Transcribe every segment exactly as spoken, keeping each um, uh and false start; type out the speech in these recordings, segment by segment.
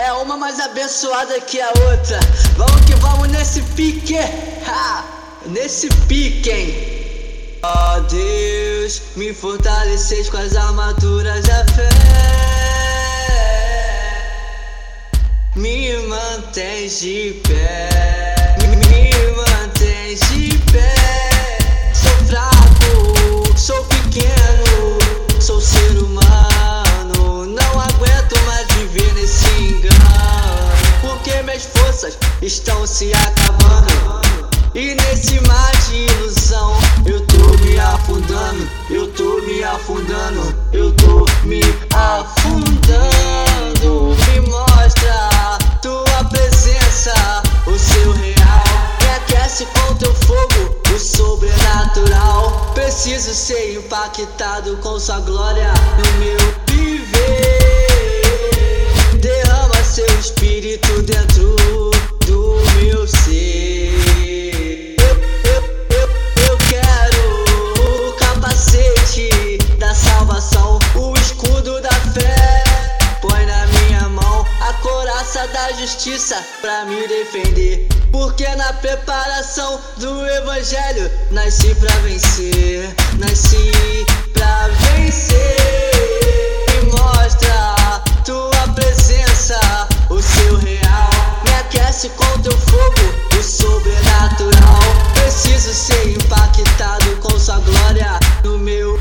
É uma mais abençoada que a outra. Vamos que vamos nesse pique, ha! Nesse pique, hein? Ó oh, Deus, me fortaleceis com as armaduras da fé. Me mantens de pé, me mantens de pé. Sou fraco, sou pequeno, sou ser humano. Não aguento mais viver nesse engano, porque minhas forças estão se acabando. E nesse mar de ilusão eu tô me afundando, eu tô me afundando, eu tô me afundando. Me mostra tua presença, o seu real. Me aquece com teu fogo, o sobrenatural. Preciso ser impactado com sua glória no meu viver. Derrama seu espírito dentro do meu ser. Da justiça pra me defender, porque na preparação do evangelho nasci pra vencer, nasci pra vencer. Me mostra tua presença, o seu real. Me aquece com teu fogo, o sobrenatural. Preciso ser impactado com sua glória no meu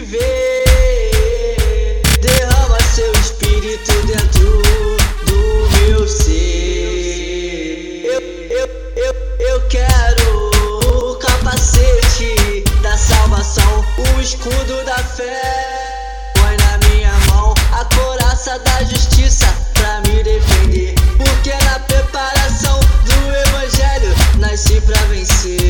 viver. Derrama seu espírito dentro eu sei, eu, eu, eu, eu quero o capacete da salvação, o escudo da fé. Põe na minha mão a couraça da justiça pra me defender, porque na preparação do evangelho nasci pra vencer.